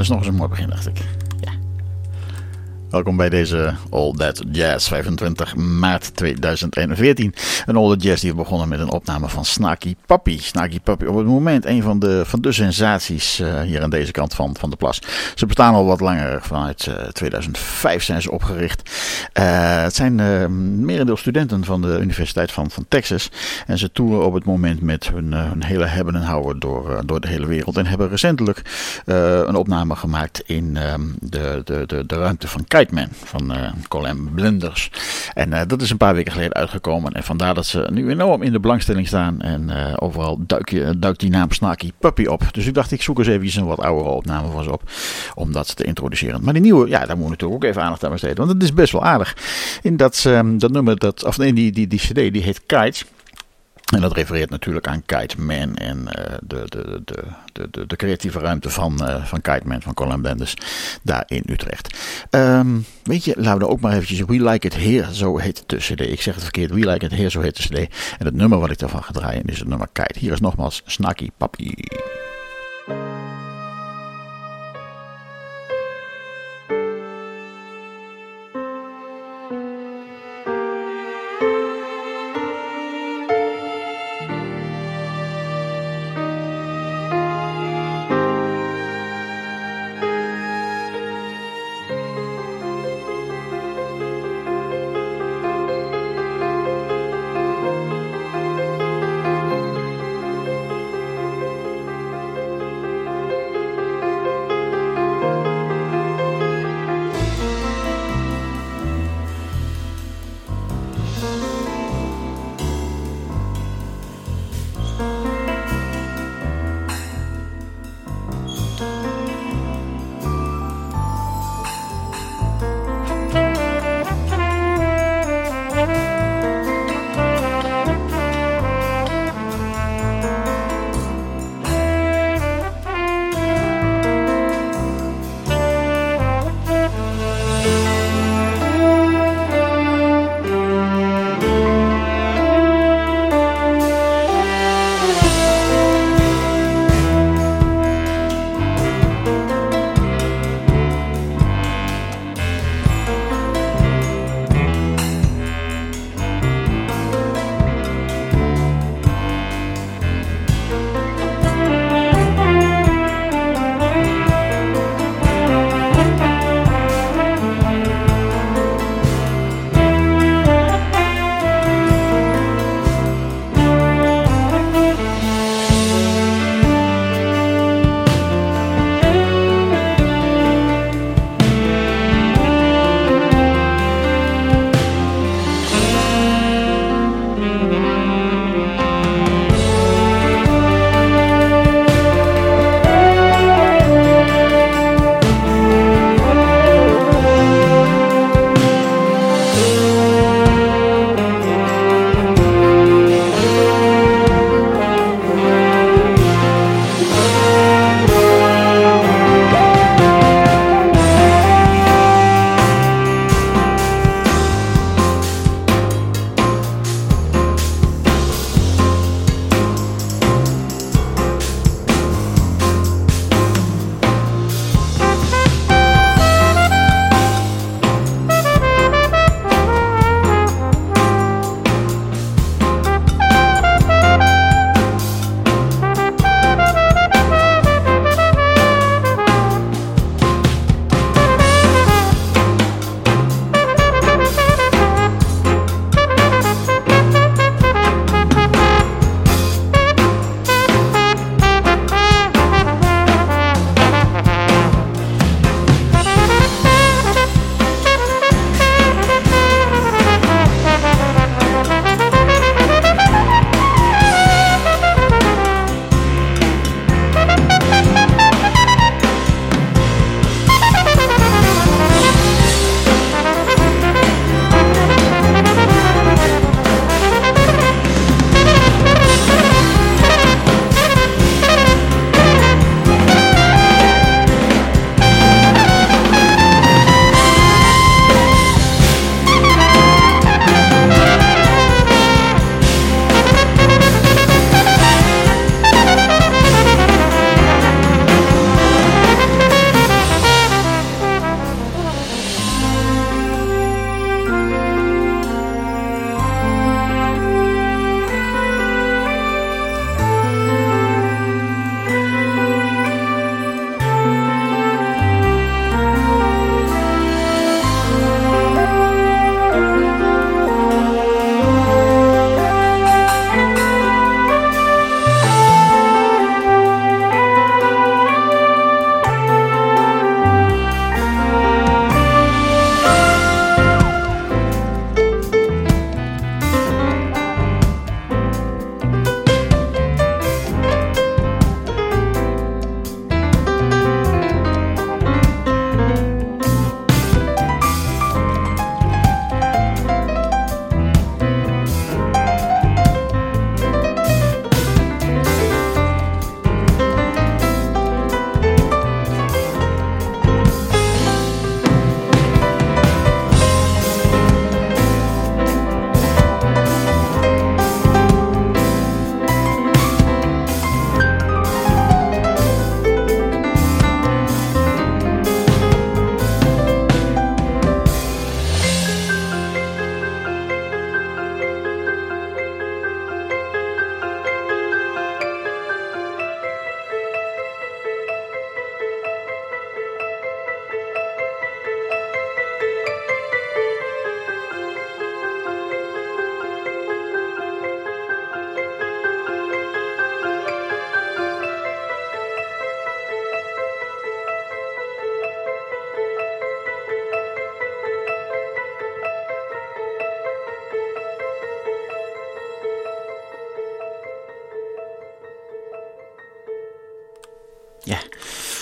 nog eens een mooi begin, dacht ik. Ja. Welkom bij deze All That Jazz, 25 maart 2014. Een All That Jazz die begonnen met een opname van Snarky Puppy. Snarky Puppy op het moment een van de sensaties hier aan deze kant van de plas. Ze bestaan al wat langer, vanuit 2005 zijn ze opgericht. Het zijn merendeel studenten van de Universiteit van Texas. En ze toeren op het moment met hun hele hebben en houden door de hele wereld. En hebben recentelijk een opname gemaakt in de ruimte van Kite Man van Colin Blunders. En dat is een paar weken geleden uitgekomen. En vandaar dat ze nu enorm in de belangstelling staan. En overal duikt die naam Snarky Puppy op. Dus ik dacht, ik zoek eens even een wat oudere opname van ze op. Om dat te introduceren. Maar die nieuwe, ja, daar moet ik natuurlijk ook even aandacht aan besteden. Want het is best wel aardig. In dat nummer, die cd, die heet Kites. En dat refereert natuurlijk aan Kite Man en de creatieve ruimte van Kite Man, van Colin Blunders, daar in Utrecht. Weet je, laten we ook maar eventjes We Like It Here, zo heet de cd. Ik zeg het verkeerd, We Like It Here, zo heet de cd. En het nummer wat ik daarvan ga draaien is het nummer Kite. Hier is nogmaals Snarky Puppy.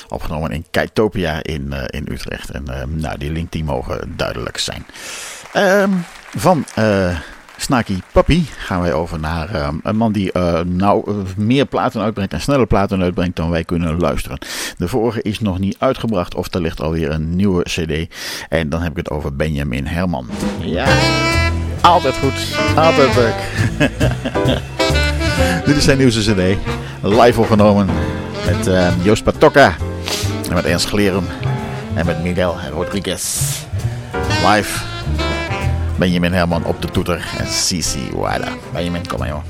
Opgenomen in Keitopia in Utrecht. En die link die mogen duidelijk zijn. Van Snarky Puppy gaan wij over naar een man die meer platen uitbrengt en sneller platen uitbrengt dan wij kunnen luisteren. De vorige is nog niet uitgebracht of er ligt alweer een nieuwe cd. En dan heb ik het over Benjamin Herman. Ja, altijd goed, altijd leuk. Dit is zijn nieuwste cd, live opgenomen met Joost Patokka en met Ernst Glerum en met Miguel Rodriguez. Live Benjamin Herman op de toeter en Cici Wada. Benjamin, kom maar joh.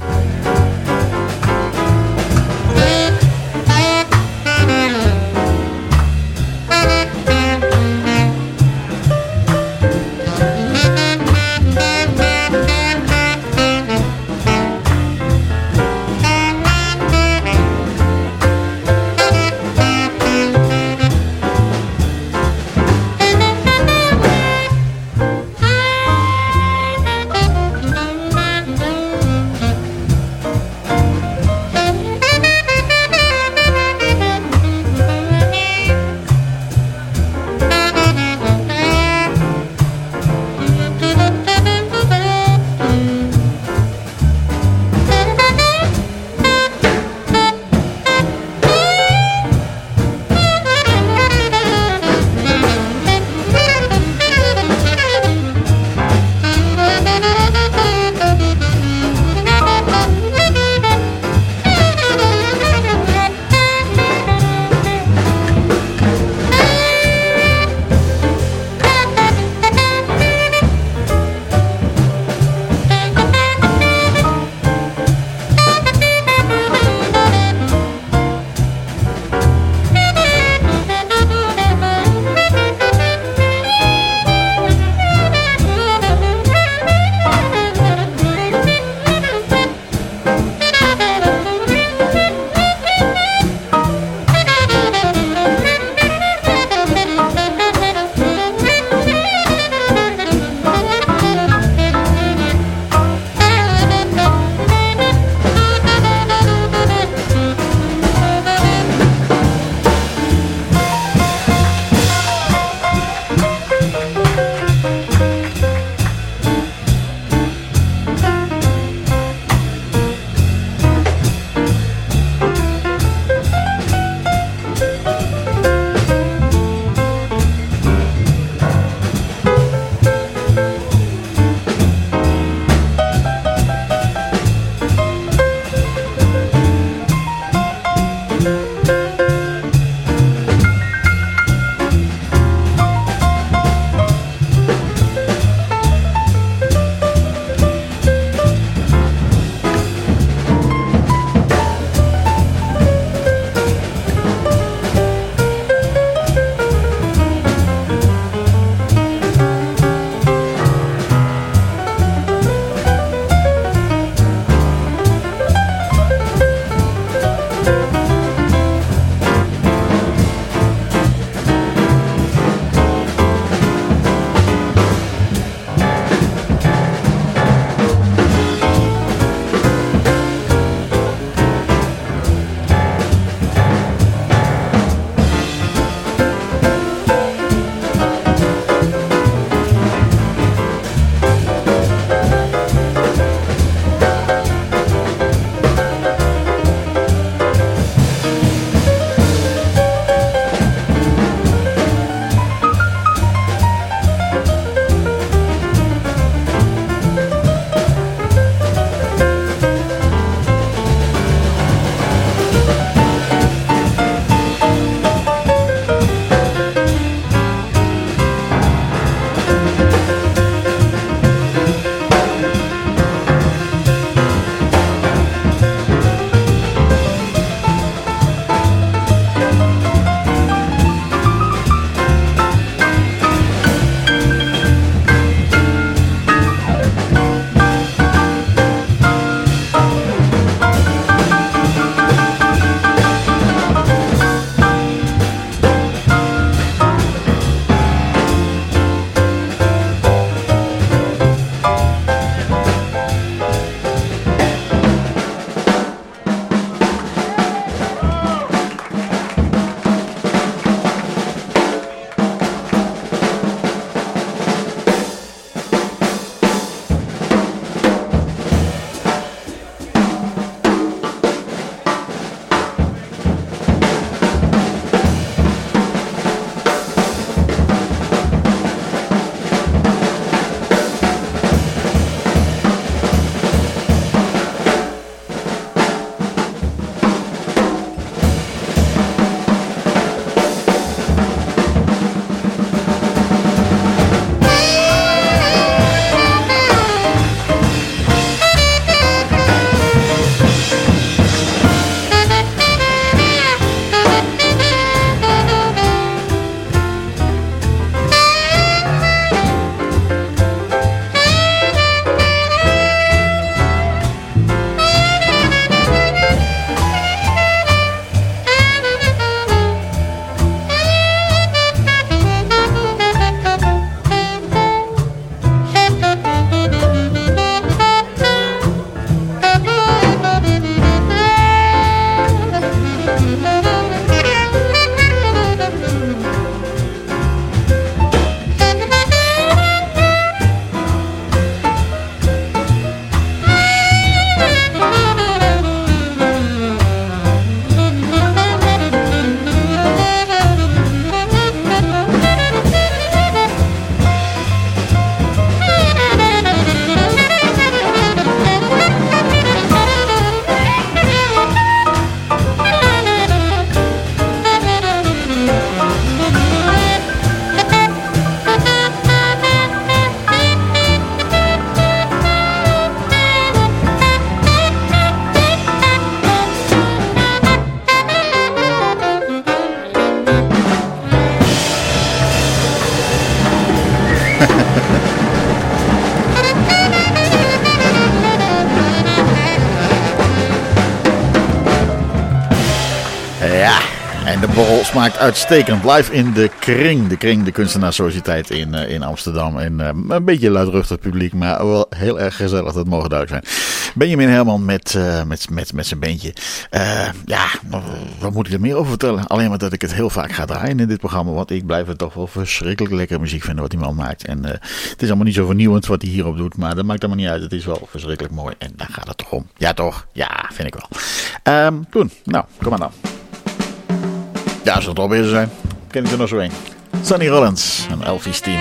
Ja, en de borrel smaakt uitstekend. Live in de Kring, de kunstenaarssociëteit in Amsterdam. En een beetje luidruchtig publiek, maar wel heel erg gezellig, dat mogen duidelijk zijn. Benjamin Herman met zijn bandje. Ja, wat moet ik er meer over vertellen? Alleen maar dat ik het heel vaak ga draaien in dit programma, want ik blijf het toch wel verschrikkelijk lekkere muziek vinden wat die man maakt. En het is allemaal niet zo vernieuwend wat hij hierop doet, maar dat maakt allemaal niet uit. Het is wel verschrikkelijk mooi en daar gaat het toch om. Ja toch? Ja, vind ik wel. Goed, nou, kom maar dan. Ja, als we het al bezig zijn, ken ik er nog zo een. Sonny Rollins en Elvis Team.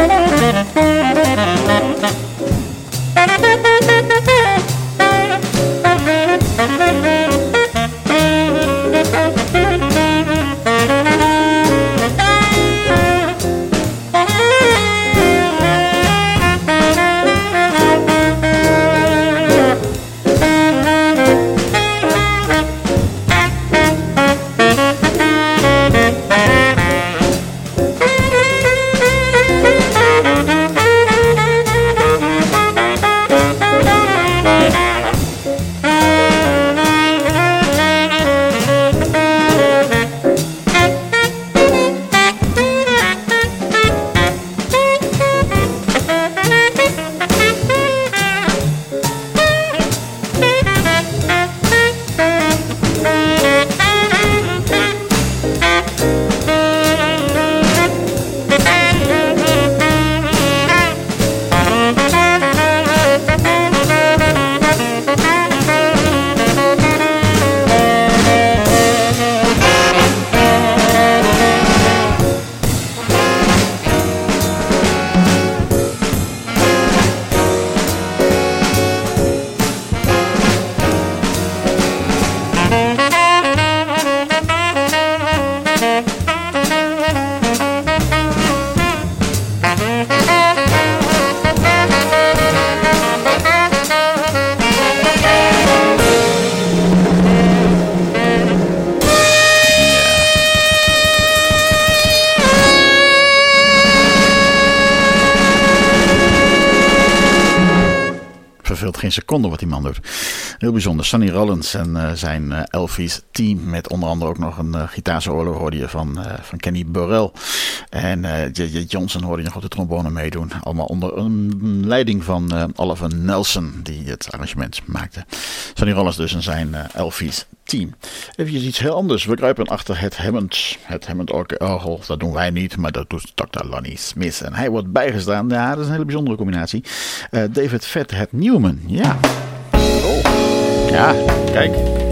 Geen seconde wat die man doet. Heel bijzonder. Sonny Rollins en zijn Elvis team. Met onder andere ook nog een gitaarsolo hoorde je van Kenny Burrell. En J.J. Johnson hoorde je nog op de trombone meedoen. Allemaal onder een leiding van Oliver Nelson. Die het arrangement maakte. Sonny Rollins dus en zijn Elvis team. Even iets heel anders. We kruipen achter het Hammond orgel. Dat doen wij niet, maar dat doet Dr. Lonnie Smith. En hij wordt bijgestaan. Ja, dat is een hele bijzondere combinatie. David Fathead Newman. Ja. Oh. Ja, kijk.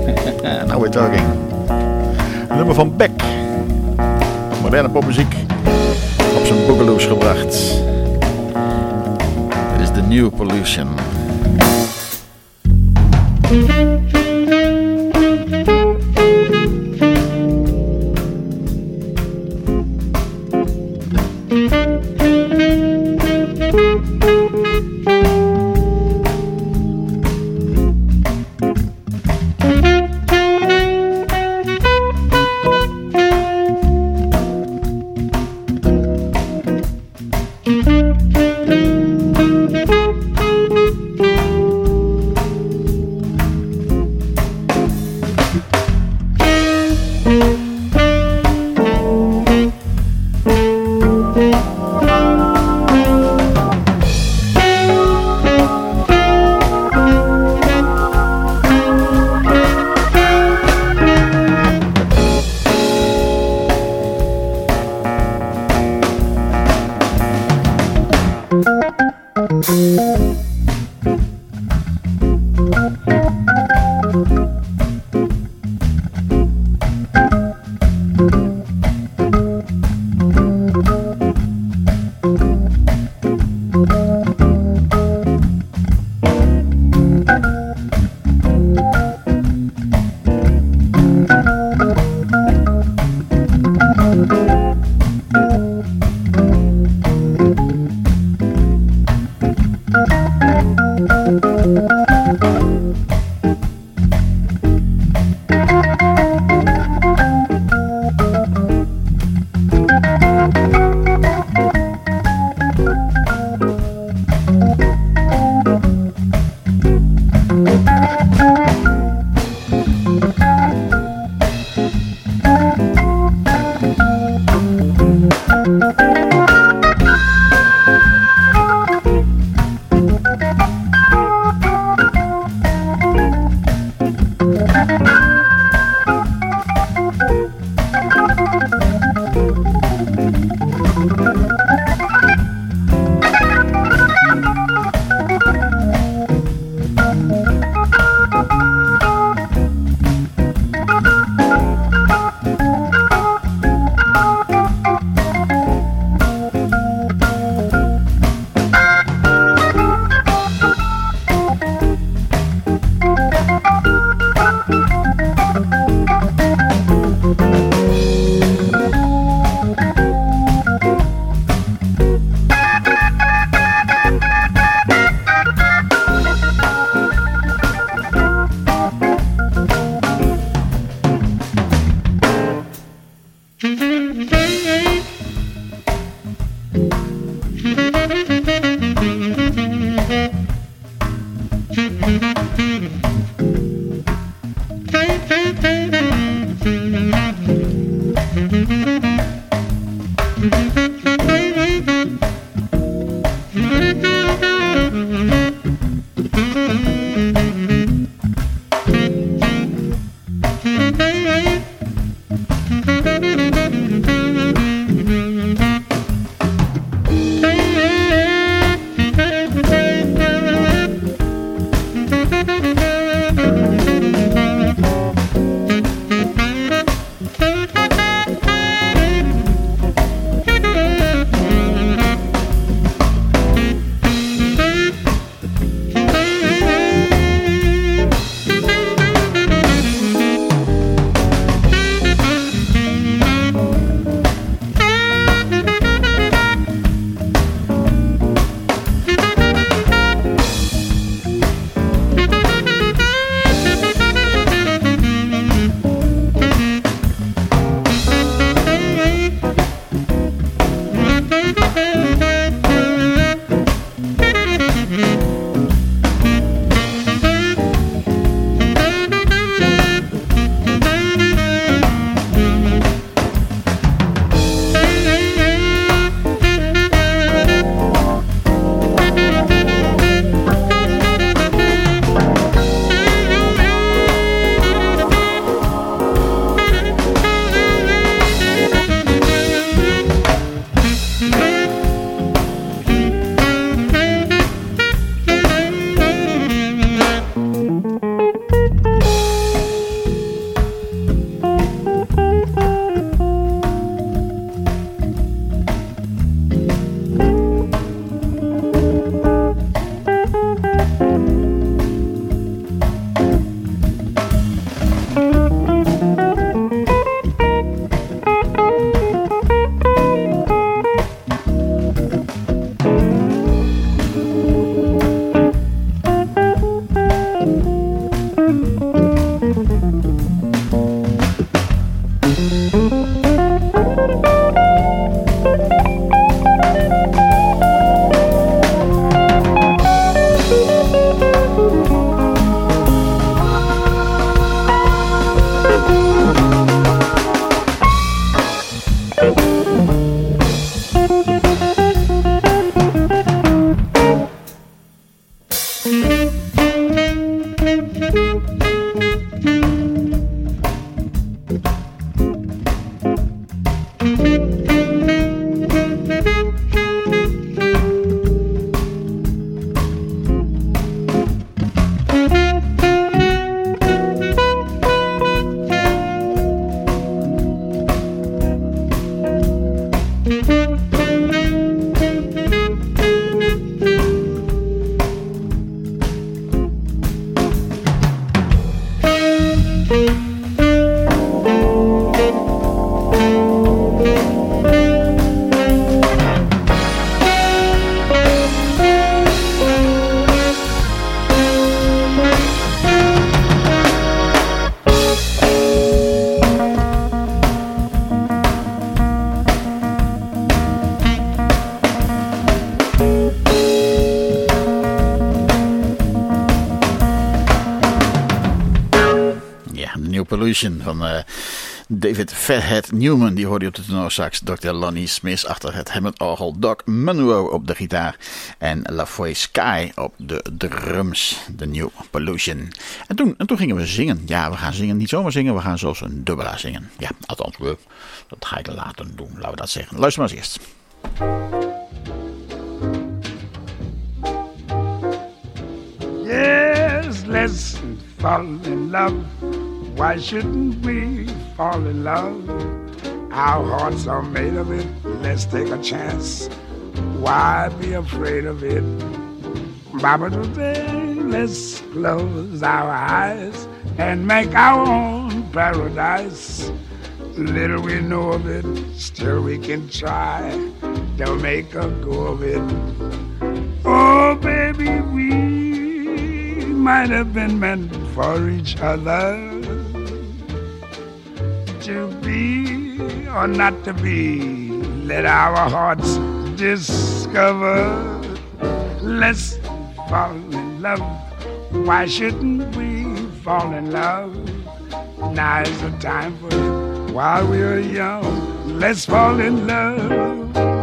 Now we're talking. Een nummer van Beck. Moderne popmuziek. Op zijn boogaloos gebracht. Dit is The New Pollution. Pollution van David Fathead Newman. Die hoorde je op de tenorsax. Dr. Lonnie Smith achter het Hammond-orgel. Doc Munro op de gitaar. En LaFoy Sky op de drums. The New Pollution. En toen gingen we zingen. Ja, we gaan zingen. Niet zomaar zingen. We gaan zoals een dubbelaar zingen. Ja, althans, dat ga ik later doen. Laten we dat zeggen. Luister maar eens eerst. Yes, let's fall in love. Why shouldn't we fall in love? Our hearts are made of it. Let's take a chance. Why be afraid of it? Baba today, let's close our eyes and make our own paradise. Little we know of it, still we can try to make a go of it. Oh, baby, we might have been meant for each other, to be or not to be. Let our hearts discover. Let's fall in love. Why shouldn't we fall in love? Now is the time for it. While we're young, let's fall in love.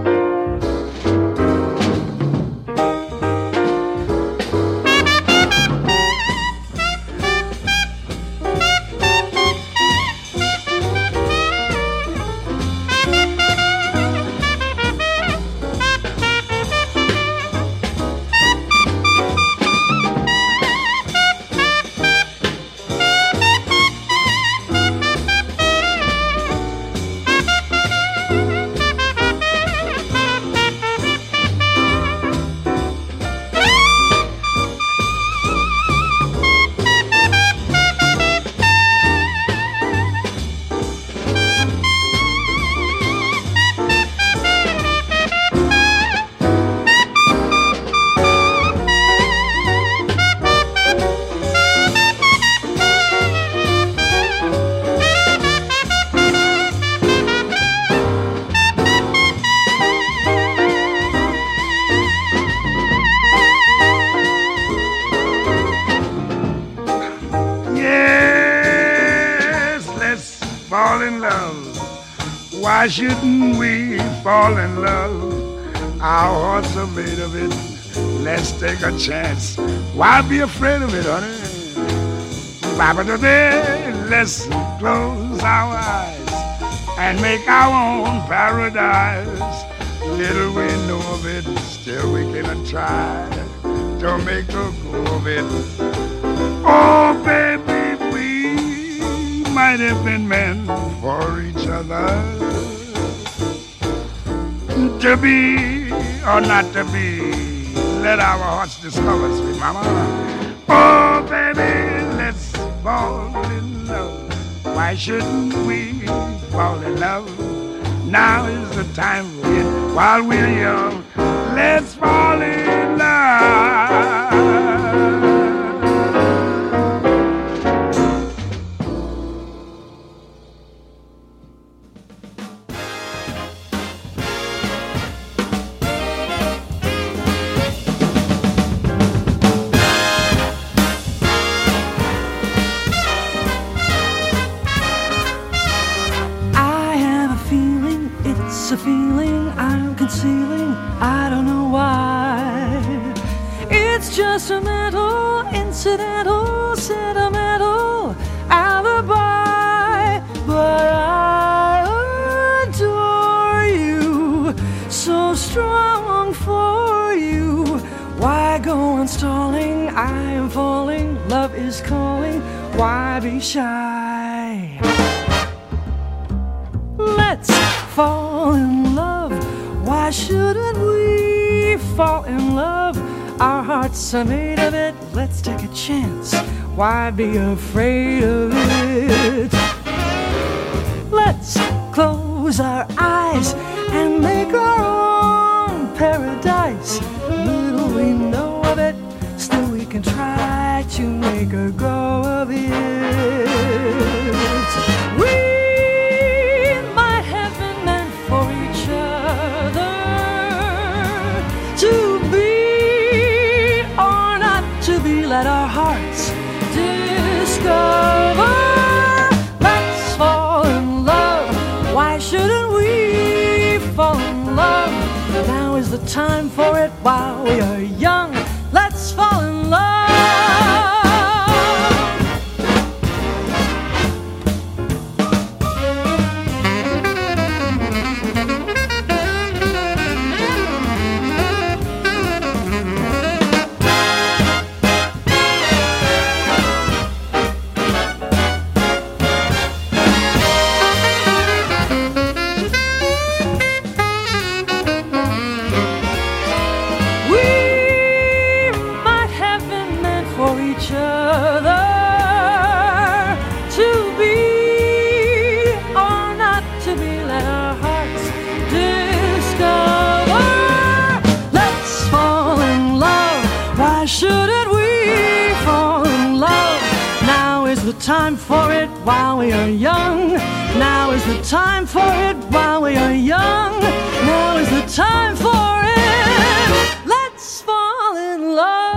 Why shouldn't we fall in love? Our hearts are made of it. Let's take a chance. Why be afraid of it, honey? Baba today, let's close our eyes and make our own paradise. Little we know of it, still we can try to make a go of it. Oh, baby, we might have been meant for each other, to be or not to be. Let our hearts discover, sweet mama. Oh, baby, let's fall in love. Why shouldn't we fall in love? Now is the time for it. While we're young, let's fall in love. It's a feeling I'm concealing, I don't know why. It's just a mental, incidental, sentimental alibi. But I adore you, so strong for you. Why go on stalling? I am falling, love is calling. Why be shy? Let's fall in love. Why shouldn't we fall in love? Our hearts are made of it. Let's take a chance. Why be afraid of it? Let's close our eyes and make our own paradise. Little we know of it, still we can try to make a go of it. We let our hearts discover. time for it while we are young. Let's fall in love. Time for it while we are young. Now is the time for it while we are young. Now is the time for it. Let's fall in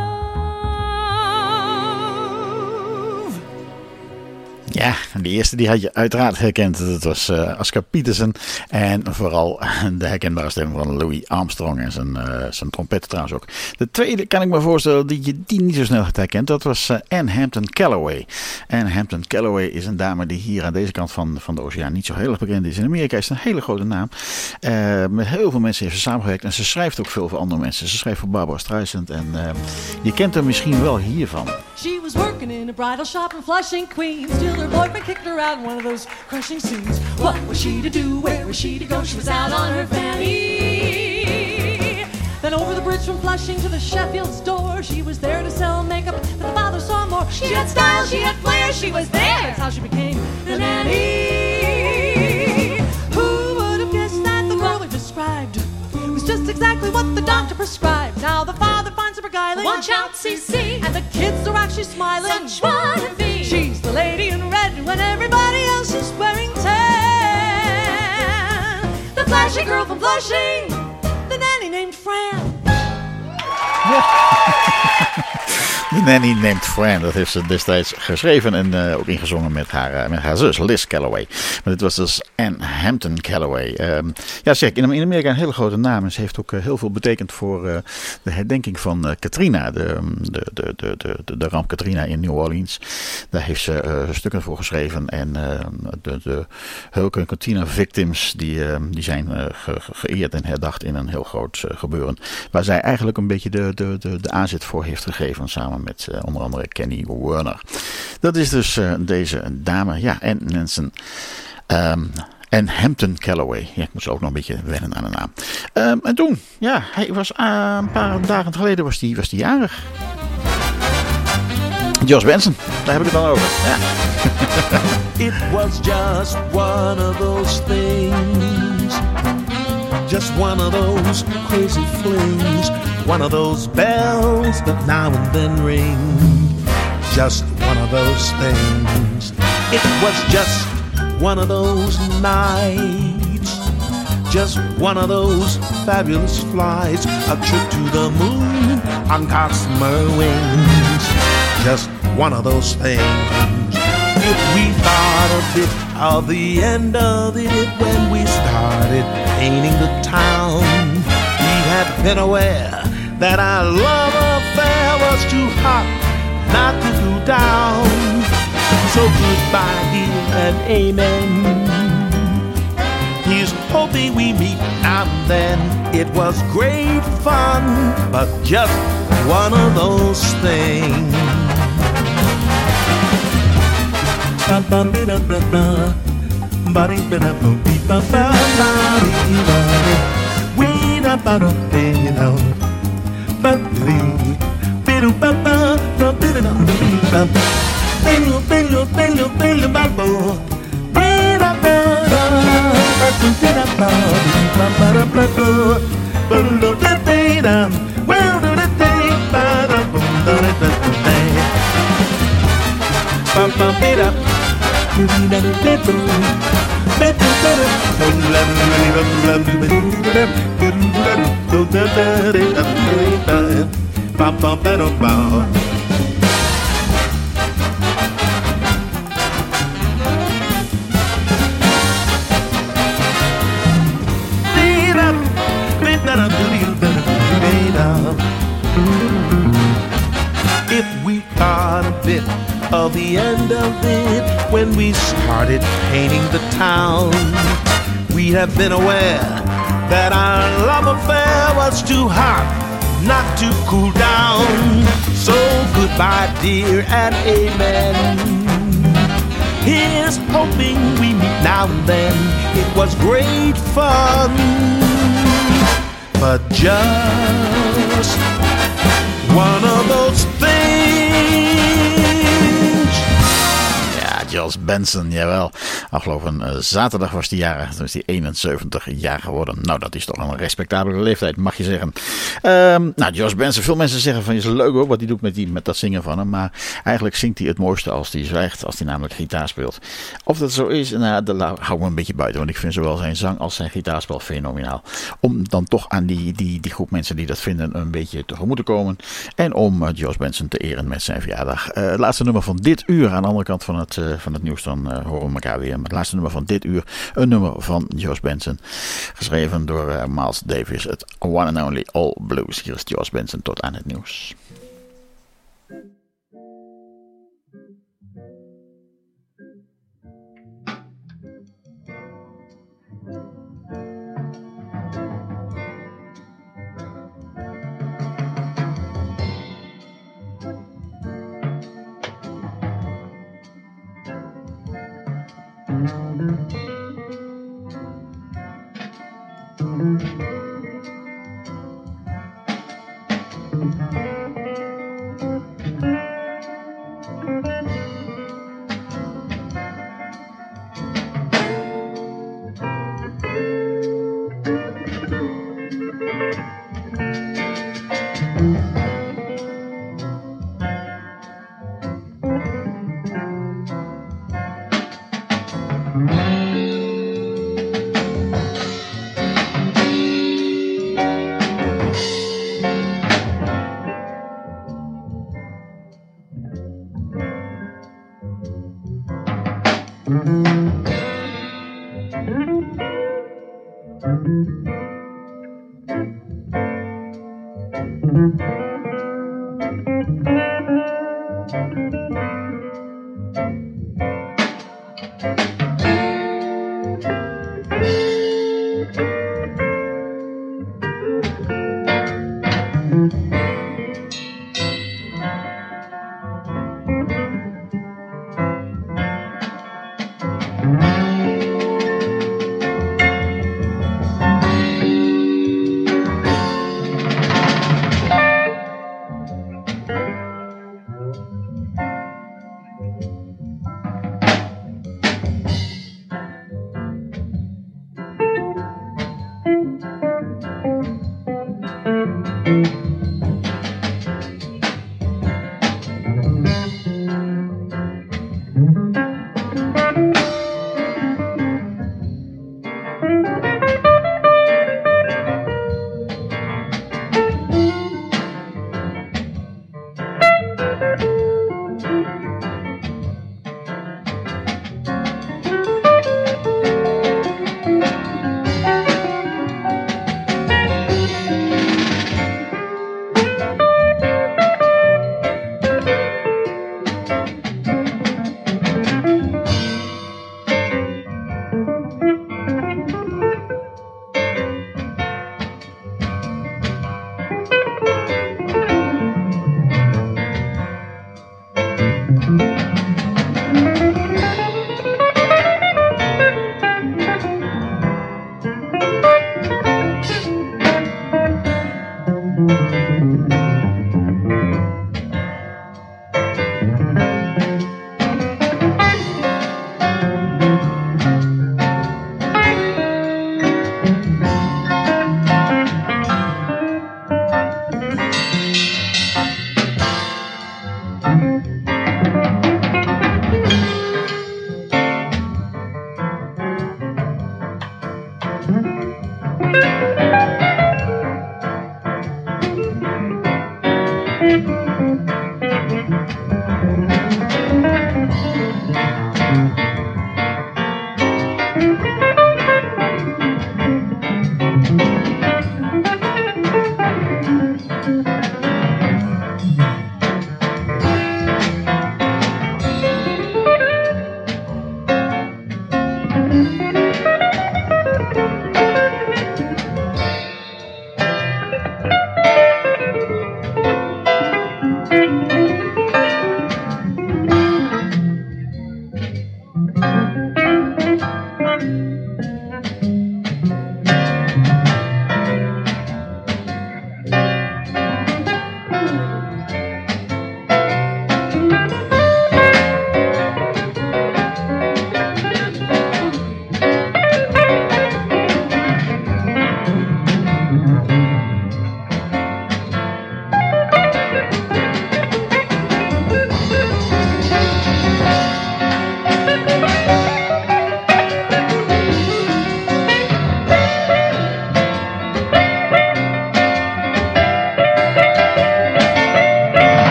love. Ja, de eerste die had je uiteraard herkend. Dat was Oscar Peterson. En vooral de herkenbare stem van Louis Armstrong. En zijn trompet trouwens ook. De tweede kan ik me voorstellen dat je die niet zo snel had herkend. Dat was Ann Hampton Callaway. Ann Hampton Callaway is een dame die hier aan deze kant van de oceaan niet zo heel erg bekend is. In Amerika is het een hele grote naam. Met heel veel mensen heeft ze samengewerkt. En ze schrijft ook veel voor andere mensen. Ze schrijft voor Barbara Streisand. En je kent haar misschien wel hiervan. She was working in a bridal shop in Flushing, Queens, till her boyfriend kicked her out in one of those crushing scenes. What was she to do? Where was she to go? She was out on her fanny. Then over the bridge from Flushing to the Sheffield store, she was there to sell makeup, but the father saw more. She had style, she had flair, she was there. That's how she became the nanny. Who would have guessed that the girl we described was just exactly what the doctor prescribed? Now the father finds her beguiling. Watch out, CC. And the kids are actually smiling. Such wannabe. She's the lady in red when everybody else is wearing tan. The flashy girl from Flushing, the nanny named Fran. De Nanny Named Fran, dat heeft ze destijds geschreven en ook ingezongen met haar zus Liz Callaway. Maar dit was dus Ann Hampton Callaway. Ja, zeg, in Amerika een hele grote naam. En ze heeft ook heel veel betekend voor de herdenking van Katrina, de ramp Katrina in New Orleans. Daar heeft ze stukken voor geschreven. En de Hurricane Katrina victims die zijn geëerd en herdacht in een heel groot gebeuren. Waar zij eigenlijk een beetje de aanzet voor heeft gegeven samen met onder andere Kenny Werner. Dat is dus deze dame, ja, Ann Nansen. En Hampton Callaway. Ja, ik moest ook nog een beetje wennen aan de naam. En toen, ja, hij was een paar dagen geleden was die jarig. George Benson, daar heb ik het dan over. Ja. It was just one of those things. Just one of those crazy flings. One of those bells that now and then ring. Just one of those things. It was just one of those nights. Just one of those fabulous flights. A trip to the moon on gossamer wings. Just one of those things. If we thought a bit of the end of it when we started painting the town, we had been aware that our love affair was too hot not to cool down. So goodbye dear and amen. Here's hoping we meet now and then. It was great fun, but just one of those things. of the end of it when we started painting the town. We have been aware that our love affair was too hot not to cool down. So goodbye, dear, and amen. Here's hoping we meet now and then. It was great fun, but just one of those things. Ja, Jos Benson, jawel. Afgelopen zaterdag was hij jarig. Toen is hij 71 jaar geworden. Nou, dat is toch een respectabele leeftijd, mag je zeggen. Nou, Jos Benson, veel mensen zeggen van, is leuk hoor, wat hij doet met dat zingen van hem. Maar eigenlijk zingt hij het mooiste als hij zwijgt, als hij namelijk gitaar speelt. Of dat zo is, nou, dat hou ik me een beetje buiten. Want ik vind zowel zijn zang als zijn gitaarspel fenomenaal. Om dan toch aan die groep mensen die dat vinden een beetje tegemoet te komen. En om Jos Benson te eren met zijn verjaardag. Het laatste nummer van dit uur, aan de andere kant van het nieuws, dan horen we elkaar weer. Maar het laatste nummer van dit uur, een nummer van Jos Benson. Geschreven door Miles Davis, het One and Only All Blues. Hier is Jos Benson tot aan het nieuws.